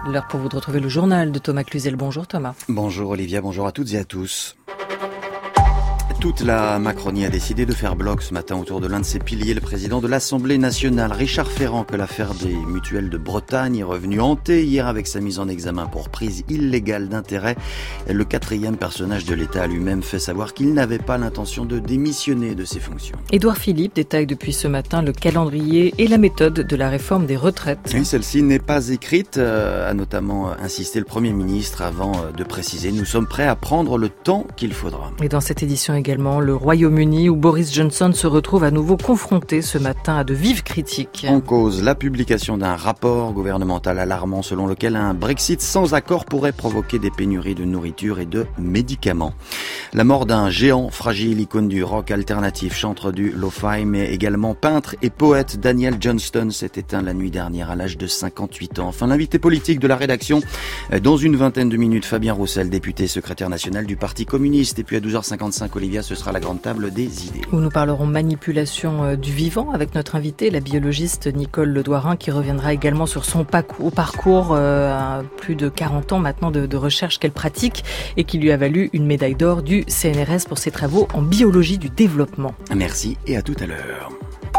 L'heure pour vous de retrouver le journal de Thomas Cluzel. Bonjour Thomas. Bonjour Olivia, bonjour à toutes et à tous. Toute la Macronie a décidé de faire bloc ce matin autour de l'un de ses piliers, le président de l'Assemblée nationale, Richard Ferrand, que l'affaire des mutuelles de Bretagne est revenue hanter hier avec sa mise en examen pour prise illégale d'intérêt. Le quatrième personnage de l'État a lui-même fait savoir qu'il n'avait pas l'intention de démissionner de ses fonctions. Édouard Philippe détaille depuis ce matin le calendrier et la méthode de la réforme des retraites. Oui, celle-ci n'est pas écrite, a notamment insisté le Premier ministre avant de préciser « Nous sommes prêts à prendre le temps qu'il faudra ». Et dans cette édition également, le Royaume-Uni où Boris Johnson se retrouve à nouveau confronté ce matin à de vives critiques. En cause, la publication d'un rapport gouvernemental alarmant selon lequel un Brexit sans accord pourrait provoquer des pénuries de nourriture et de médicaments. La mort d'un géant fragile, icône du rock alternatif, chanteur du lo-fi, mais également peintre et poète, Daniel Johnston s'est éteint la nuit dernière à l'âge de 58 ans. Enfin, l'invité politique de la rédaction, dans une vingtaine de minutes, Fabien Roussel, député secrétaire national du Parti communiste. Et puis à 12h55, Olivia, ce sera la grande table des idées. Où nous parlerons manipulation du vivant avec notre invitée, la biologiste Nicole Ledouarin, qui reviendra également sur son parcours, plus de 40 ans maintenant de recherche qu'elle pratique et qui lui a valu une médaille d'or du CNRS pour ses travaux en biologie du développement. Merci et à tout à l'heure.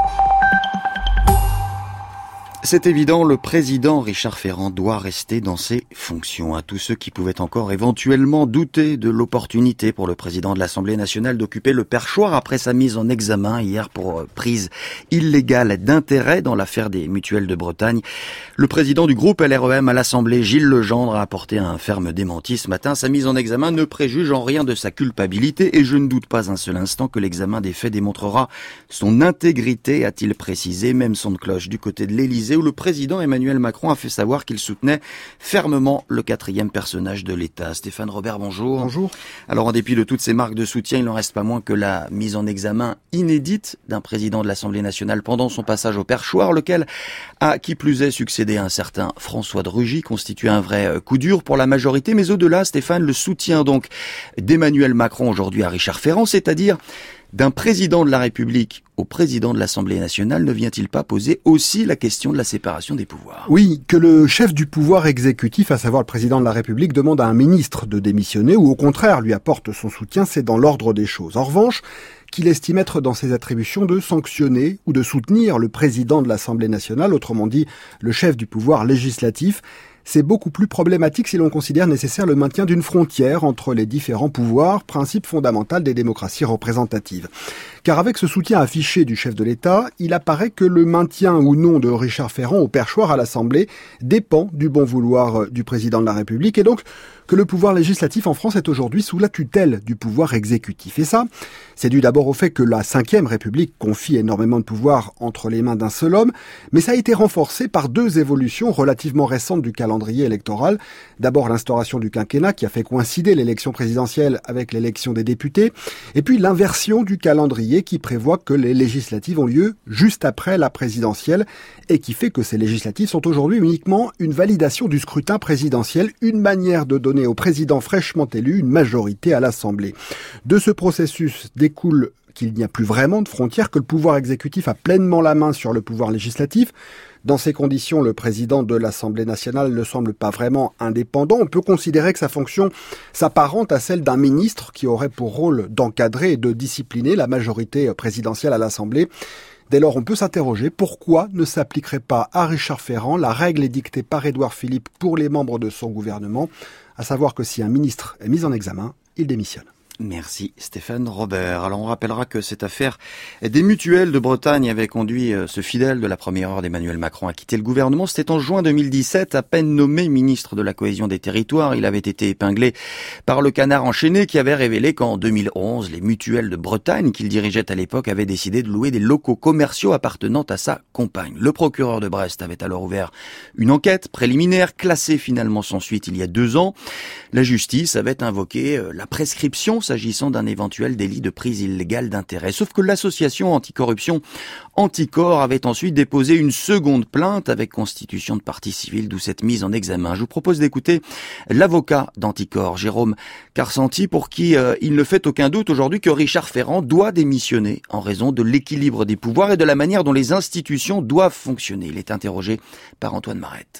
C'est évident, le président Richard Ferrand doit rester dans ses fonctions. À tous ceux qui pouvaient encore éventuellement douter de l'opportunité pour le président de l'Assemblée nationale d'occuper le perchoir après sa mise en examen hier pour prise illégale d'intérêt dans l'affaire des mutuelles de Bretagne, le président du groupe LREM à l'Assemblée, Gilles Legendre, a apporté un ferme démenti ce matin. Sa mise en examen ne préjuge en rien de sa culpabilité et je ne doute pas un seul instant que l'examen des faits démontrera son intégrité, a-t-il précisé. Même son de cloche du côté de l'Élysée, où le président Emmanuel Macron a fait savoir qu'il soutenait fermement le quatrième personnage de l'État. Stéphane Robert, bonjour. Bonjour. Alors, en dépit de toutes ces marques de soutien, il n'en reste pas moins que la mise en examen inédite d'un président de l'Assemblée nationale pendant son passage au perchoir, lequel a, qui plus est, succédé à un certain François de Rugy, constitue un vrai coup dur pour la majorité. Mais au-delà, Stéphane, le soutien donc d'Emmanuel Macron aujourd'hui à Richard Ferrand, c'est-à-dire d'un président de la République au président de l'Assemblée nationale, ne vient-il pas poser aussi la question de la séparation des pouvoirs ? Oui, que le chef du pouvoir exécutif, à savoir le président de la République, demande à un ministre de démissionner ou au contraire lui apporte son soutien, c'est dans l'ordre des choses. En revanche, qu'il estime être dans ses attributions de sanctionner ou de soutenir le président de l'Assemblée nationale, autrement dit le chef du pouvoir législatif, c'est beaucoup plus problématique si l'on considère nécessaire le maintien d'une frontière entre les différents pouvoirs, principe fondamental des démocraties représentatives. Car avec ce soutien affiché du chef de l'État, il apparaît que le maintien ou non de Richard Ferrand au perchoir à l'Assemblée dépend du bon vouloir du président de la République et donc que le pouvoir législatif en France est aujourd'hui sous la tutelle du pouvoir exécutif. Et ça, c'est dû d'abord au fait que la Ve République confie énormément de pouvoir entre les mains d'un seul homme, mais ça a été renforcé par deux évolutions relativement récentes du calendrier électoral. D'abord l'instauration du quinquennat qui a fait coïncider l'élection présidentielle avec l'élection des députés, et puis l'inversion du calendrier qui prévoit que les législatives ont lieu juste après la présidentielle et qui fait que ces législatives sont aujourd'hui uniquement une validation du scrutin présidentiel, une manière de donner au président fraîchement élu une majorité à l'Assemblée. De ce processus découle qu'il n'y a plus vraiment de frontières, que le pouvoir exécutif a pleinement la main sur le pouvoir législatif. Dans ces conditions, le président de l'Assemblée nationale ne semble pas vraiment indépendant. On peut considérer que sa fonction s'apparente à celle d'un ministre qui aurait pour rôle d'encadrer et de discipliner la majorité présidentielle à l'Assemblée. Dès lors, on peut s'interroger pourquoi ne s'appliquerait pas à Richard Ferrand la règle édictée par Édouard Philippe pour les membres de son gouvernement, à savoir que si un ministre est mis en examen, il démissionne. Merci Stéphane Robert. Alors on rappellera que cette affaire des mutuelles de Bretagne avait conduit ce fidèle de la première heure d'Emmanuel Macron à quitter le gouvernement. C'était en juin 2017, à peine nommé ministre de la Cohésion des Territoires. Il avait été épinglé par le Canard enchaîné qui avait révélé qu'en 2011, les mutuelles de Bretagne qu'il dirigeait à l'époque avaient décidé de louer des locaux commerciaux appartenant à sa compagne. Le procureur de Brest avait alors ouvert une enquête préliminaire classée finalement sans suite il y a 2 ans. La justice avait invoqué la prescription s'agissant d'un éventuel délit de prise illégale d'intérêt. Sauf que l'association anticorruption Anticor avait ensuite déposé une seconde plainte avec constitution de partie civile, d'où cette mise en examen. Je vous propose d'écouter l'avocat d'Anticor, Jérôme Carsanti, pour qui il ne fait aucun doute aujourd'hui que Richard Ferrand doit démissionner en raison de l'équilibre des pouvoirs et de la manière dont les institutions doivent fonctionner. Il est interrogé par Antoine Marette.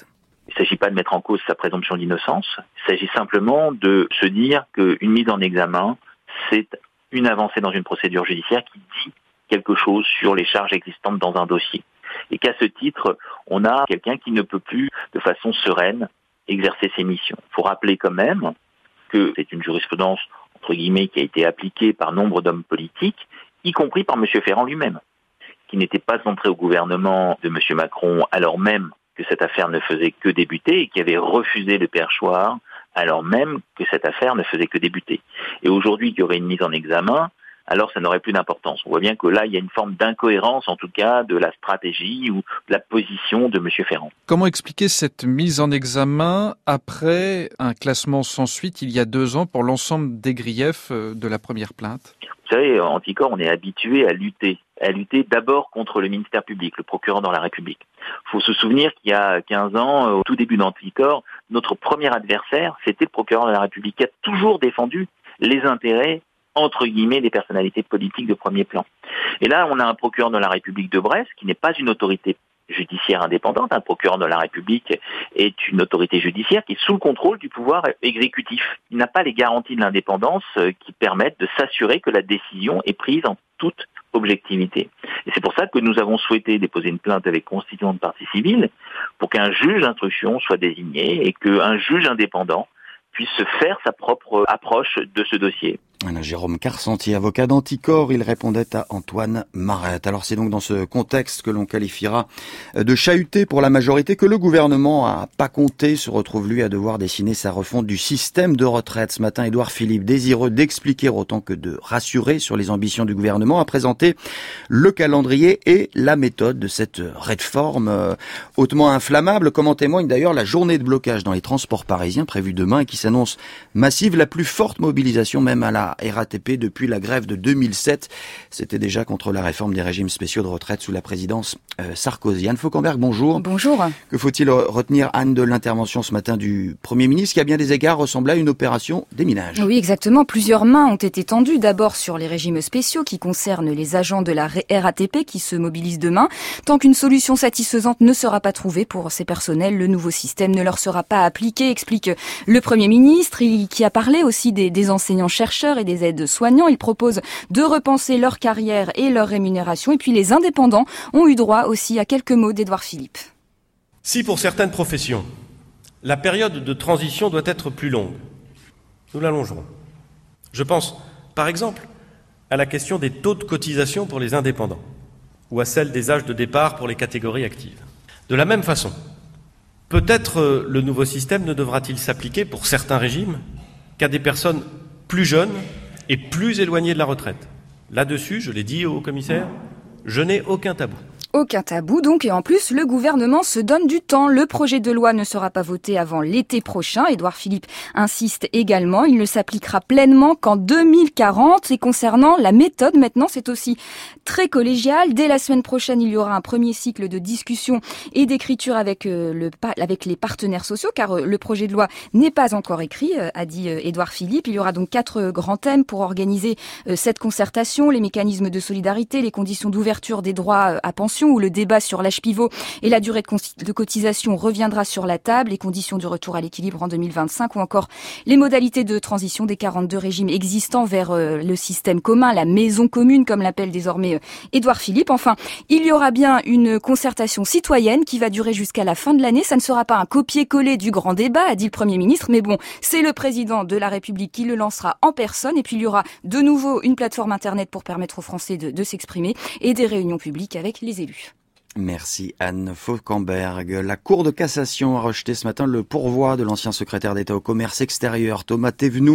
Il ne s'agit pas de mettre en cause sa présomption d'innocence. Il s'agit simplement de se dire qu'une mise en examen, c'est une avancée dans une procédure judiciaire qui dit quelque chose sur les charges existantes dans un dossier. Et qu'à ce titre, on a quelqu'un qui ne peut plus, de façon sereine, exercer ses missions. Il faut rappeler quand même que c'est une jurisprudence, entre guillemets, qui a été appliquée par nombre d'hommes politiques, y compris par M. Ferrand lui-même, qui n'était pas entré au gouvernement de M. Macron alors même que cette affaire ne faisait que débuter et qui avait refusé le perchoir alors même que cette affaire ne faisait que débuter. Et aujourd'hui, qu'il y aurait une mise en examen, alors ça n'aurait plus d'importance. On voit bien que là, il y a une forme d'incohérence, en tout cas, de la stratégie ou de la position de M. Ferrand. Comment expliquer cette mise en examen après un classement sans suite il y a 2 ans pour l'ensemble des griefs de la première plainte ? Vous savez, Anticor, on est habitué à lutter d'abord contre le ministère public, le procureur dans la République. Il faut se souvenir qu'il y a 15 ans, au tout début d'Anticor, notre premier adversaire, c'était le procureur de la République, qui a toujours défendu les intérêts, entre guillemets, des personnalités politiques de premier plan. Et là, on a un procureur de la République de Brest, qui n'est pas une autorité judiciaire indépendante. Un procureur de la République est une autorité judiciaire qui est sous le contrôle du pouvoir exécutif. Il n'a pas les garanties de l'indépendance qui permettent de s'assurer que la décision est prise en toute objectivité. Et c'est pour ça que nous avons souhaité déposer une plainte avec constituant de partie civile pour qu'un juge d'instruction soit désigné et qu'un juge indépendant puisse se faire sa propre approche de ce dossier. Voilà, Jérôme Carcentier, avocat d'Anticor, il répondait à Antoine Marette. Alors c'est donc dans ce contexte que l'on qualifiera de chahuté pour la majorité que le gouvernement a pas compté, se retrouve lui à devoir dessiner sa refonte du système de retraite. Ce matin, Édouard Philippe, désireux d'expliquer autant que de rassurer sur les ambitions du gouvernement, a présenté le calendrier et la méthode de cette réforme hautement inflammable, comme en témoigne d'ailleurs la journée de blocage dans les transports parisiens prévue demain et qui s'annonce massive, la plus forte mobilisation même à la RATP depuis la grève de 2007. C'était déjà contre la réforme des régimes spéciaux de retraite sous la présidence Sarkozy. Anne Fauquemberg, bonjour. Bonjour. Que faut-il retenir, Anne, de l'intervention ce matin du Premier ministre qui, à bien des égards, ressemblait à une opération déminage? Oui, exactement. Plusieurs mains ont été tendues. D'abord sur les régimes spéciaux qui concernent les agents de la RATP qui se mobilisent demain. Tant qu'une solution satisfaisante ne sera pas trouvée pour ces personnels, le nouveau système ne leur sera pas appliqué, explique le Premier ministre, qui a parlé aussi des enseignants-chercheurs et des aides-soignants. Il propose de repenser leur carrière et leur rémunération. Et puis les indépendants ont eu droit aussi à quelques mots d'Édouard Philippe. Si pour certaines professions, la période de transition doit être plus longue, nous l'allongerons. Je pense, par exemple, à la question des taux de cotisation pour les indépendants ou à celle des âges de départ pour les catégories actives. De la même façon, peut-être le nouveau système ne devra-t-il s'appliquer pour certains régimes qu'à des personnes plus jeunes et plus éloignées de la retraite. Là-dessus, je l'ai dit au commissaire, je n'ai aucun tabou. Aucun tabou donc, et en plus, le gouvernement se donne du temps. Le projet de loi ne sera pas voté avant l'été prochain. Édouard Philippe insiste également, il ne s'appliquera pleinement qu'en 2040. Et concernant la méthode, maintenant, c'est aussi très collégial. Dès la semaine prochaine, il y aura un premier cycle de discussion et d'écriture avec les partenaires sociaux, car le projet de loi n'est pas encore écrit, a dit Édouard Philippe. Il y aura donc 4 grands thèmes pour organiser cette concertation, les mécanismes de solidarité, les conditions d'ouverture des droits à pension, où le débat sur l'âge pivot et la durée de cotisation reviendra sur la table, les conditions du retour à l'équilibre en 2025 ou encore les modalités de transition des 42 régimes existants vers le système commun, la maison commune comme l'appelle désormais Édouard Philippe. Enfin, il y aura bien une concertation citoyenne qui va durer jusqu'à la fin de l'année. Ça ne sera pas un copier-coller du grand débat, a dit le Premier ministre, mais bon, c'est le président de la République qui le lancera en personne. Et puis il y aura de nouveau une plateforme internet pour permettre aux Français de s'exprimer et des réunions publiques avec les élus. Merci Anne Fauquemberg. La Cour de cassation a rejeté ce matin le pourvoi de l'ancien secrétaire d'État au commerce extérieur, Thomas Thévenoud,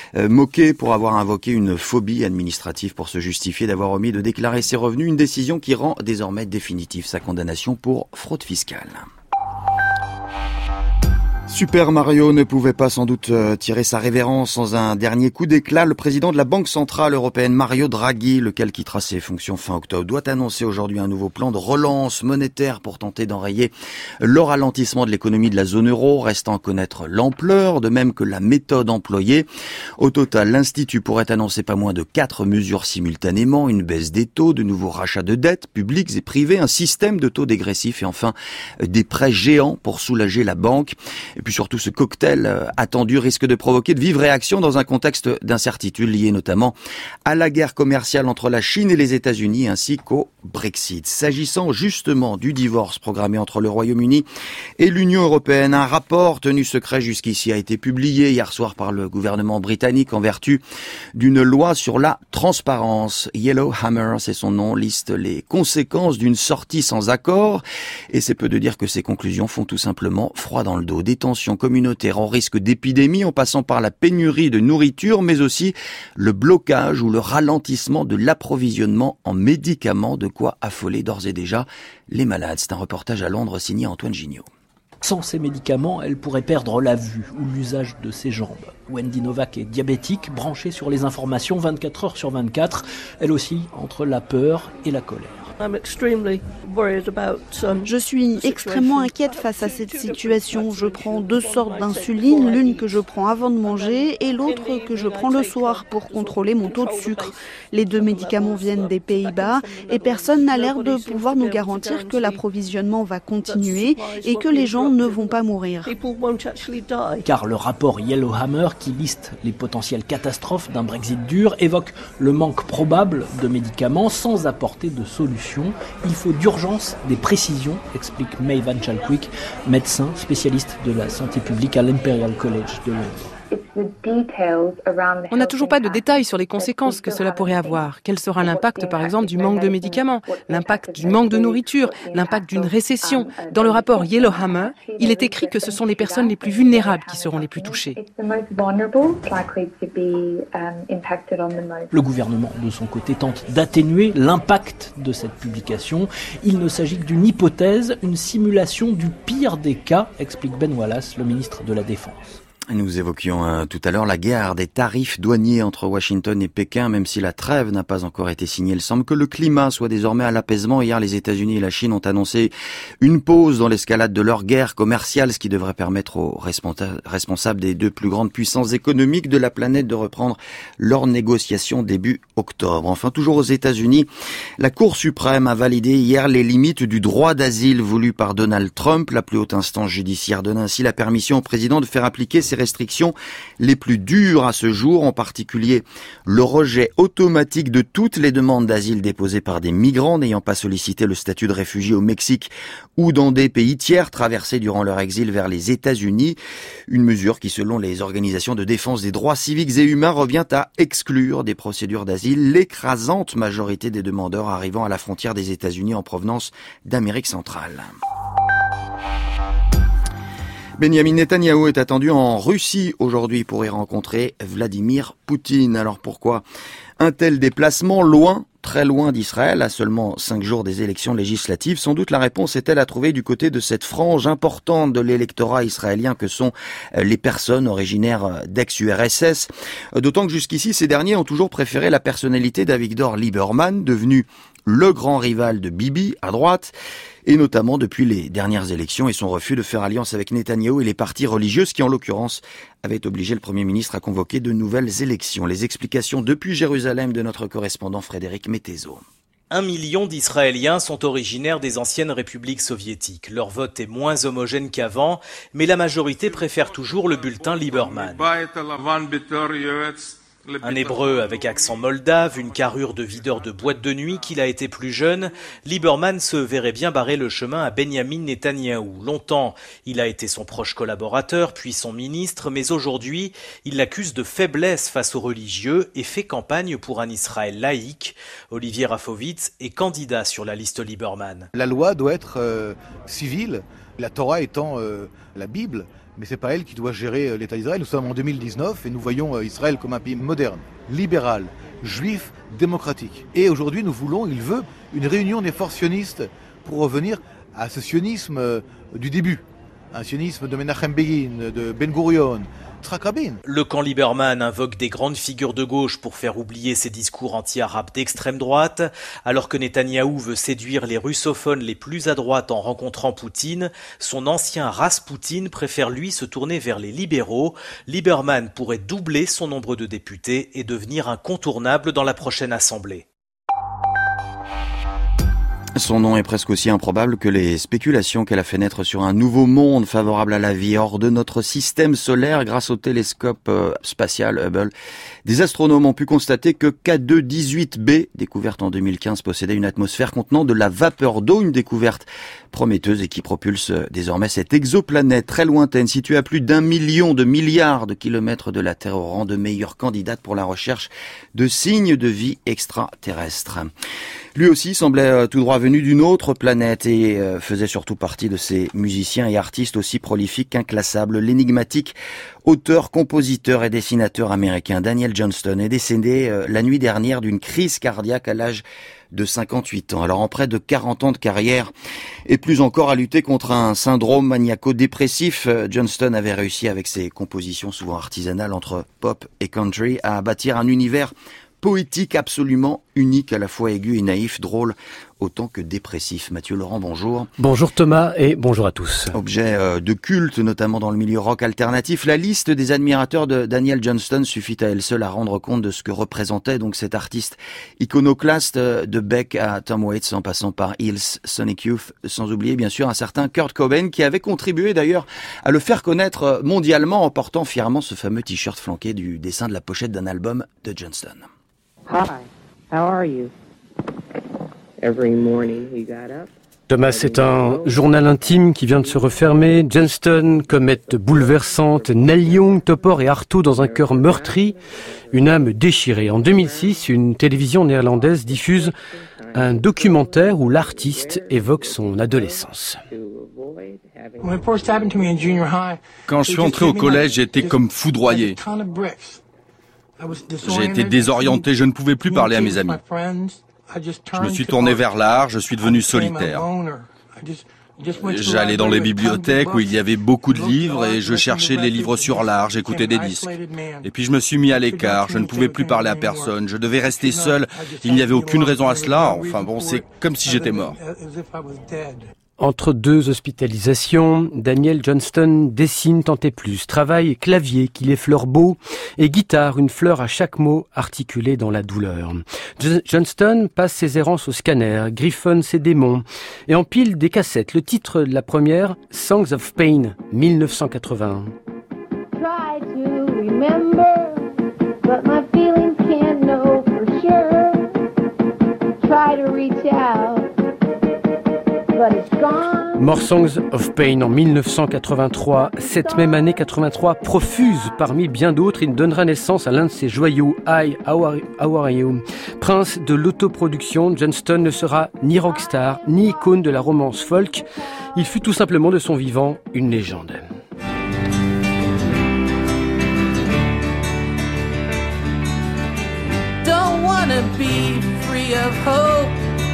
moqué pour avoir invoqué une phobie administrative pour se justifier d'avoir omis de déclarer ses revenus, une décision qui rend désormais définitive sa condamnation pour fraude fiscale. Super Mario ne pouvait pas sans doute tirer sa révérence sans un dernier coup d'éclat. Le président de la Banque Centrale Européenne, Mario Draghi, lequel quittera ses fonctions fin octobre, doit annoncer aujourd'hui un nouveau plan de relance monétaire pour tenter d'enrayer le ralentissement de l'économie de la zone euro, restant à connaître l'ampleur, de même que la méthode employée. Au total, l'Institut pourrait annoncer pas moins de 4 mesures simultanément, une baisse des taux, de nouveaux rachats de dettes publiques et privées, un système de taux dégressifs et enfin des prêts géants pour soulager la banque. Et puis surtout, ce cocktail attendu risque de provoquer de vives réactions dans un contexte d'incertitude lié notamment à la guerre commerciale entre la Chine et les États-Unis ainsi qu'au Brexit. S'agissant justement du divorce programmé entre le Royaume-Uni et l'Union européenne, un rapport tenu secret jusqu'ici a été publié hier soir par le gouvernement britannique en vertu d'une loi sur la transparence. Yellowhammer, c'est son nom, liste les conséquences d'une sortie sans accord et c'est peu de dire que ces conclusions font tout simplement froid dans le dos. Des tensions communautaires en risque d'épidémie en passant par la pénurie de nourriture mais aussi le blocage ou le ralentissement de l'approvisionnement en médicaments, de quoi affoler d'ores et déjà les malades. C'est un reportage à Londres signé Antoine Gignot. Sans ces médicaments, elle pourrait perdre la vue ou l'usage de ses jambes. Wendy Novak est diabétique, branchée sur les informations 24 heures sur 24, elle aussi entre la peur et la colère. Je suis extrêmement inquiète face à cette situation. Je prends 2 sortes d'insuline, l'une que je prends avant de manger et l'autre que je prends le soir pour contrôler mon taux de sucre. Les 2 médicaments viennent des Pays-Bas et personne n'a l'air de pouvoir nous garantir que l'approvisionnement va continuer et que les gens ne vont pas mourir. Car le rapport Yellowhammer, qui liste les potentielles catastrophes d'un Brexit dur, évoque le manque probable de médicaments sans apporter de solution. Il faut d'urgence des précisions, explique May Van Chalkwick, médecin spécialiste de la santé publique à l'Imperial College de Londres. On n'a toujours pas de détails sur les conséquences que cela pourrait avoir. Quel sera l'impact, par exemple, du manque de médicaments, l'impact du manque de nourriture, l'impact d'une récession. Dans le rapport Yellowhammer, il est écrit que ce sont les personnes les plus vulnérables qui seront les plus touchées. Le gouvernement, de son côté, tente d'atténuer l'impact de cette publication. Il ne s'agit que d'une hypothèse, une simulation du pire des cas, explique Ben Wallace, le ministre de la Défense. Nous évoquions tout à l'heure la guerre des tarifs douaniers entre Washington et Pékin, même si la trêve n'a pas encore été signée. Il semble que le climat soit désormais à l'apaisement. Hier, les États-Unis et la Chine ont annoncé une pause dans l'escalade de leur guerre commerciale, ce qui devrait permettre aux responsables des 2 plus grandes puissances économiques de la planète de reprendre leurs négociations début octobre. Enfin, toujours aux États-Unis, la Cour suprême a validé hier les limites du droit d'asile voulu par Donald Trump. La plus haute instance judiciaire donne ainsi la permission au président de faire appliquer ses restrictions les plus dures à ce jour, en particulier le rejet automatique de toutes les demandes d'asile déposées par des migrants n'ayant pas sollicité le statut de réfugié au Mexique ou dans des pays tiers traversés durant leur exil vers les États-Unis. Une mesure qui, selon les organisations de défense des droits civiques et humains, revient à exclure des procédures d'asile l'écrasante majorité des demandeurs arrivant à la frontière des États-Unis en provenance d'Amérique centrale. Benyamin Netanyahou est attendu en Russie aujourd'hui pour y rencontrer Vladimir Poutine. Alors pourquoi un tel déplacement loin, très loin d'Israël, à seulement 5 jours des élections législatives? Sans doute la réponse est-elle à trouver du côté de cette frange importante de l'électorat israélien que sont les personnes originaires d'ex-URSS. D'autant que jusqu'ici, ces derniers ont toujours préféré la personnalité d'Avigdor Lieberman, devenu le grand rival de Bibi à droite, et notamment depuis les dernières élections et son refus de faire alliance avec Netanyahou et les partis religieux, qui en l'occurrence avait obligé le Premier ministre à convoquer de nouvelles élections. Les explications depuis Jérusalem de notre correspondant Frédéric Mettezo. 1 million d'Israéliens sont originaires des anciennes républiques soviétiques. Leur vote est moins homogène qu'avant, mais la majorité préfère toujours le bulletin Lieberman. Un Hébreu avec accent moldave, une carrure de videur de boîte de nuit qu'il a été plus jeune, Lieberman se verrait bien barrer le chemin à Benyamin Netanyahou. Longtemps, il a été son proche collaborateur, puis son ministre, mais aujourd'hui, il l'accuse de faiblesse face aux religieux et fait campagne pour un Israël laïque. Olivier Rafovitz est candidat sur la liste Lieberman. La loi doit être civile, la Torah étant la Bible. Mais c'est pas elle qui doit gérer l'État d'Israël. Nous sommes en 2019 et nous voyons Israël comme un pays moderne, libéral, juif, démocratique. Et aujourd'hui, il veut une réunion des forces sionistes pour revenir à ce sionisme du début. un sionisme de Menachem Begin, de Ben Gurion, Yitzhak Rabin. Le camp Lieberman invoque des grandes figures de gauche pour faire oublier ses discours anti-arabes d'extrême droite, alors que Netanyahou veut séduire les russophones les plus à droite en rencontrant Poutine. Son ancien Rasputin préfère lui se tourner vers les libéraux. Lieberman pourrait doubler son nombre de députés et devenir incontournable dans la prochaine assemblée. Son nom est presque aussi improbable que les spéculations qu'elle a fait naître sur un nouveau monde favorable à la vie hors de notre système solaire grâce au télescope spatial Hubble. Des astronomes ont pu constater que K2-18b, découverte en 2015, possédait une atmosphère contenant de la vapeur d'eau, une découverte prometteuse et qui propulse désormais cette exoplanète très lointaine située à plus d'1 million de milliards de kilomètres de la Terre au rang de meilleure candidate pour la recherche de signes de vie extraterrestre. Lui aussi semblait tout droit venu d'une autre planète et faisait surtout partie de ces musiciens et artistes aussi prolifiques qu'inclassables. L'énigmatique auteur, compositeur et dessinateur américain Daniel Johnston est décédé la nuit dernière d'une crise cardiaque à l'âge de 58 ans. Alors en près de 40 ans de carrière et plus encore à lutter contre un syndrome maniaco-dépressif, Johnston avait réussi avec ses compositions souvent artisanales entre pop et country à bâtir un univers poétique absolument unique, à la fois aigu et naïf, drôle autant que dépressif. Mathieu Laurent, bonjour. Bonjour Thomas et bonjour à tous. Objet de culte, notamment dans le milieu rock alternatif, la liste des admirateurs de Daniel Johnston suffit à elle seule à rendre compte de ce que représentait donc cet artiste iconoclaste, de Beck à Tom Waits en passant par Hills, Sonic Youth, sans oublier bien sûr un certain Kurt Cobain qui avait contribué d'ailleurs à le faire connaître mondialement en portant fièrement ce fameux t-shirt flanqué du dessin de la pochette d'un album de Johnston. Hi, how are you? Every morning he got up. Thomas, c'est un journal intime qui vient de se refermer. Johnston, comète bouleversante, Neil Young, Topor et Artaud dans un cœur meurtri, une âme déchirée. En 2006, une télévision néerlandaise diffuse un documentaire où l'artiste évoque son adolescence. Quand je suis entré au collège, j'étais comme foudroyé. J'ai été désorienté, je ne pouvais plus parler à mes amis. Je me suis tourné vers l'art, je suis devenu solitaire. J'allais dans les bibliothèques où il y avait beaucoup de livres et je cherchais les livres sur l'art, j'écoutais des disques. Et puis je me suis mis à l'écart, je ne pouvais plus parler à personne, je devais rester seul, il n'y avait aucune raison à cela, enfin bon, c'est comme si j'étais mort. Entre deux hospitalisations, Daniel Johnston dessine tant et plus, travaille clavier qu'il effleure beau et guitare, une fleur à chaque mot articulé dans la douleur. Johnston passe ses errances au scanner, griffonne ses démons et empile des cassettes. Le titre de la première, Songs of Pain, 1981. Try to remember, but my feelings can't know for sure. Try to reach out. More Songs of Pain en 1983. Cette même année 83, profuse parmi bien d'autres, il donnera naissance à l'un de ses joyaux, Hi, How Are You. Prince de l'autoproduction, Johnston ne sera ni rockstar, ni icône de la romance folk. Il fut tout simplement de son vivant une légende. Don't wanna be free of hope.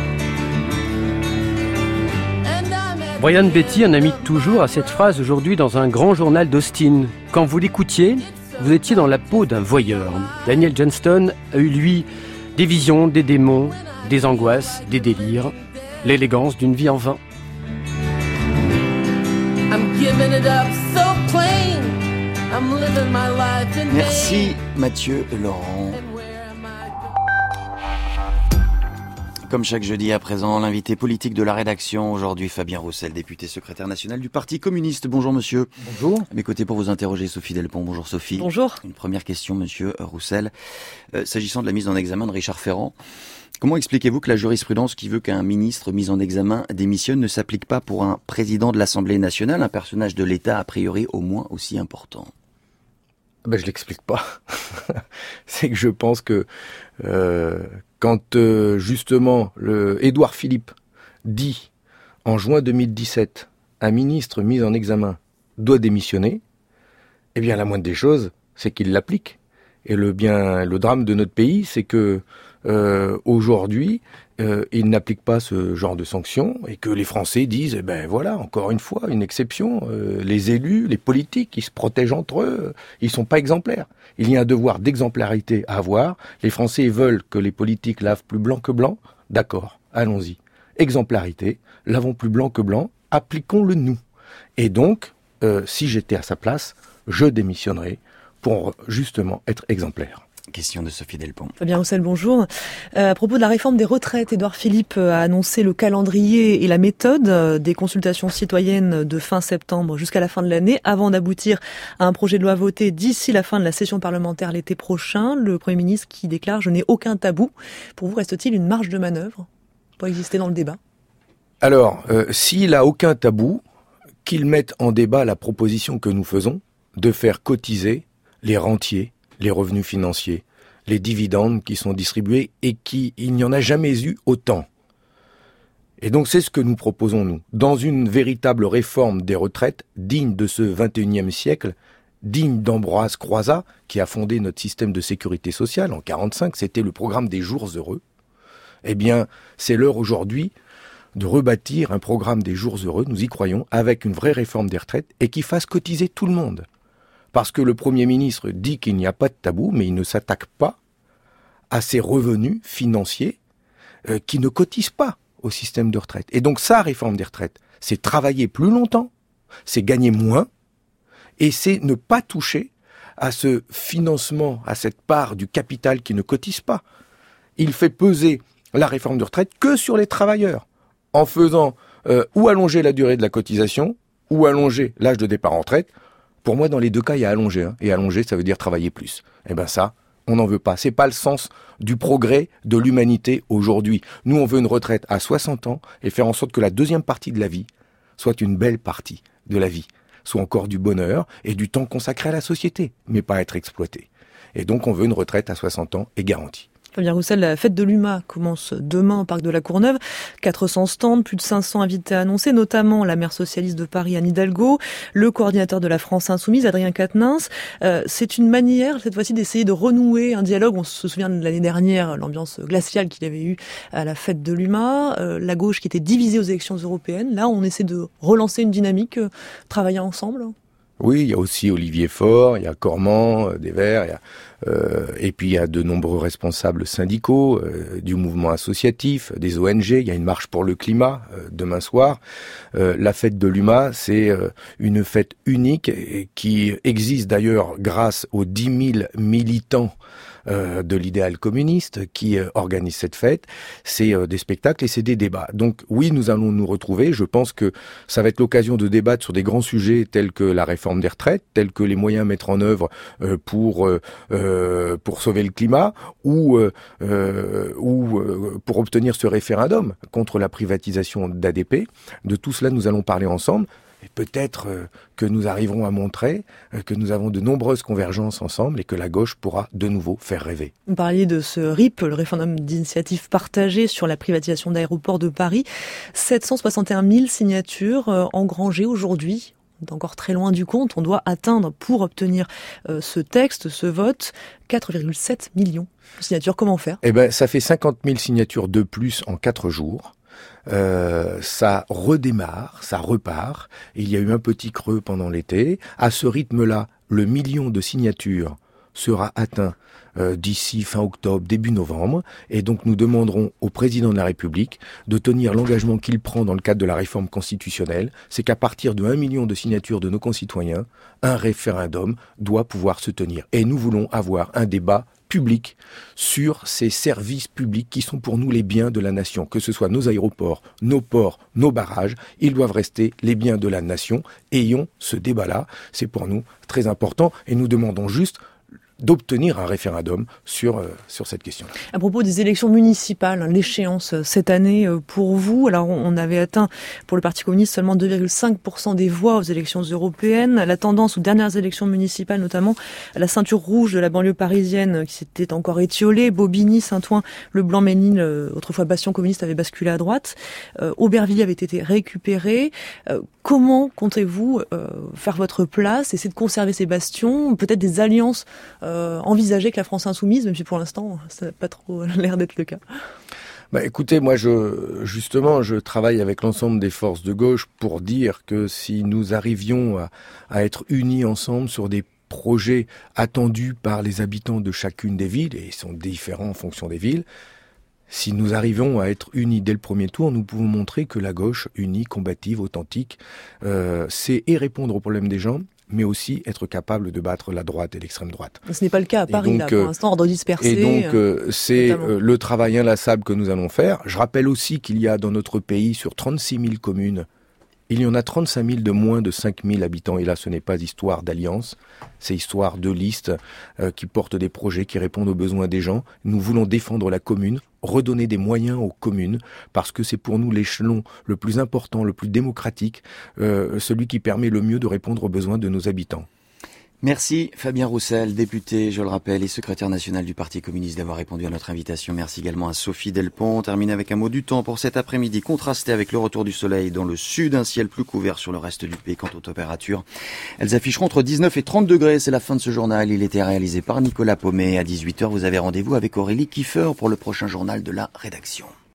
Brian Betty en a mis toujours à cette phrase aujourd'hui dans un grand journal d'Austin. Quand vous l'écoutiez, vous étiez dans la peau d'un voyeur. Daniel Johnston a eu, lui, des visions, des démons, des angoisses, des délires, l'élégance d'une vie en vain. Merci Mathieu Laurent. Comme chaque jeudi à présent, l'invité politique de la rédaction, aujourd'hui Fabien Roussel, député secrétaire national du Parti communiste. Bonjour monsieur. Bonjour. À mes côtés pour vous interroger, Sophie Delpont. Bonjour Sophie. Bonjour. Une première question monsieur Roussel. S'agissant de la mise en examen de Richard Ferrand, comment expliquez-vous que la jurisprudence qui veut qu'un ministre mis en examen démissionne ne s'applique pas pour un président de l'Assemblée nationale, un personnage de l'État a priori au moins aussi important? Je l'explique pas. C'est que je pense que quand justement Édouard Philippe dit en juin 2017 un ministre mis en examen doit démissionner, eh bien la moindre des choses c'est qu'il l'applique. Et le drame de notre pays c'est que aujourd'hui il n'applique pas ce genre de sanctions et que les Français disent, voilà, encore une fois, une exception, les élus, les politiques, ils se protègent entre eux, ils sont pas exemplaires. Il y a un devoir d'exemplarité à avoir. Les Français veulent que les politiques lavent plus blanc que blanc. D'accord, allons-y. Exemplarité, lavons plus blanc que blanc, appliquons-le nous. Et donc, si j'étais à sa place, je démissionnerais pour justement être exemplaire. Question de Sophie Delpont. Fabien Roussel, bonjour. À propos de la réforme des retraites, Édouard Philippe a annoncé le calendrier et la méthode des consultations citoyennes de fin septembre jusqu'à la fin de l'année, avant d'aboutir à un projet de loi voté d'ici la fin de la session parlementaire l'été prochain. Le Premier ministre qui déclare « Je n'ai aucun tabou ». Pour vous, reste-t-il une marge de manœuvre pour exister dans le débat ? Alors, s'il a aucun tabou, qu'il mette en débat la proposition que nous faisons de faire cotiser les rentiers, les revenus financiers, les dividendes qui sont distribués et il n'y en a jamais eu autant. Et donc c'est ce que nous proposons, nous, dans une véritable réforme des retraites digne de ce 21e siècle, digne d'Ambroise Croizat, qui a fondé notre système de sécurité sociale en 1945, c'était le programme des jours heureux. Eh bien, c'est l'heure aujourd'hui de rebâtir un programme des jours heureux, nous y croyons, avec une vraie réforme des retraites et qui fasse cotiser tout le monde. Parce que le Premier ministre dit qu'il n'y a pas de tabou, mais il ne s'attaque pas à ces revenus financiers qui ne cotisent pas au système de retraite. Et donc sa réforme des retraites, c'est travailler plus longtemps, c'est gagner moins, et c'est ne pas toucher à ce financement, à cette part du capital qui ne cotise pas. Il fait peser la réforme de retraite que sur les travailleurs, en faisant ou allonger la durée de la cotisation, ou allonger l'âge de départ en retraite. Pour moi, dans les deux cas, il y a allonger. Et allonger, ça veut dire travailler plus. Eh ben ça, on n'en veut pas. C'est pas le sens du progrès de l'humanité aujourd'hui. Nous, on veut une retraite à 60 ans et faire en sorte que la deuxième partie de la vie soit une belle partie de la vie, soit encore du bonheur et du temps consacré à la société, mais pas être exploité. Et donc, on veut une retraite à 60 ans et garantie. Fabien Roussel, la fête de l'UMA commence demain au Parc de la Courneuve. 400 stands, plus de 500 invités annoncés, notamment la maire socialiste de Paris, Anne Hidalgo, le coordinateur de la France Insoumise, Adrien Quatennens. C'est une manière, cette fois-ci, d'essayer de renouer un dialogue. On se souvient de l'année dernière, l'ambiance glaciale qu'il y avait eu à la fête de l'UMA, la gauche qui était divisée aux élections européennes. Là, on essaie de relancer une dynamique, travailler ensemble. Oui, il y a aussi Olivier Faure, il y a Cormand, des Verts, et puis il y a de nombreux responsables syndicaux, du mouvement associatif, des ONG, il y a une marche pour le climat demain soir. La fête de l'UMA, c'est une fête unique qui existe d'ailleurs grâce aux 10 000 militants de l'idéal communiste qui organise cette fête. C'est des spectacles et c'est des débats. Donc oui, nous allons nous retrouver. Je pense que ça va être l'occasion de débattre sur des grands sujets tels que la réforme des retraites, tels que les moyens à mettre en œuvre pour sauver le climat ou pour obtenir ce référendum contre la privatisation d'ADP. De tout cela, nous allons parler ensemble. Et peut-être que nous arriverons à montrer que nous avons de nombreuses convergences ensemble et que la gauche pourra de nouveau faire rêver. Vous parliez de ce RIP, le référendum d'initiative partagée sur la privatisation d'aéroports de Paris. 761 000 signatures engrangées aujourd'hui. On est encore très loin du compte. On doit atteindre, pour obtenir ce texte, ce vote, 4,7 millions de signatures. Comment faire ? Eh ben, ça fait 50 000 signatures de plus en 4 jours. Ça redémarre, ça repart. Il y a eu un petit creux pendant l'été. À ce rythme-là, le 1 million de signatures sera atteint d'ici fin octobre, début novembre. Et donc nous demanderons au président de la République de tenir l'engagement qu'il prend dans le cadre de la réforme constitutionnelle. C'est qu'à partir de 1 million de signatures de nos concitoyens, un référendum doit pouvoir se tenir. Et nous voulons avoir un débat public sur ces services publics qui sont pour nous les biens de la nation, que ce soit nos aéroports, nos ports, nos barrages, ils doivent rester les biens de la nation. Ayons ce débat-là, c'est pour nous très important et nous demandons juste d'obtenir un référendum sur cette question-là. À propos des élections municipales, l'échéance cette année pour vous, alors on avait atteint pour le Parti communiste seulement 2,5% des voix aux élections européennes. La tendance aux dernières élections municipales, notamment la ceinture rouge de la banlieue parisienne qui s'était encore étiolée, Bobigny, Saint-Ouen, le Blanc-Ménil, autrefois bastion communiste, avait basculé à droite. Aubervilliers avait été récupéré. Comment comptez-vous faire votre place, essayer de conserver ces bastions, peut-être des alliances envisager que la France insoumise, même si pour l'instant, ça n'a pas trop l'air d'être le cas? Écoutez, moi, je travaille avec l'ensemble des forces de gauche pour dire que si nous arrivions à être unis ensemble sur des projets attendus par les habitants de chacune des villes, et ils sont différents en fonction des villes, si nous arrivons à être unis dès le premier tour, nous pouvons montrer que la gauche, unie, combative, authentique, sait et répondre aux problèmes des gens, mais aussi être capable de battre la droite et l'extrême droite. Ce n'est pas le cas à Paris, là, pour l'instant, ordre dispersé. Et donc, c'est le travail inlassable que nous allons faire. Je rappelle aussi qu'il y a dans notre pays, sur 36 000 communes, il y en a 35 000 de moins de 5 000 habitants. Et là, ce n'est pas histoire d'alliance, c'est histoire de listes qui portent des projets qui répondent aux besoins des gens. Nous voulons défendre la commune, redonner des moyens aux communes, parce que c'est pour nous l'échelon le plus important, le plus démocratique, celui qui permet le mieux de répondre aux besoins de nos habitants. Merci Fabien Roussel, député, je le rappelle, et secrétaire national du Parti communiste d'avoir répondu à notre invitation. Merci également à Sophie Delpont. On termine avec un mot du temps pour cet après-midi, contrasté avec le retour du soleil dans le sud, un ciel plus couvert sur le reste du pays. Quant aux températures, elles afficheront entre 19 et 30 degrés. C'est la fin de ce journal. Il était réalisé par Nicolas Paumet. À 18h, vous avez rendez-vous avec Aurélie Kiefer pour le prochain journal de la rédaction.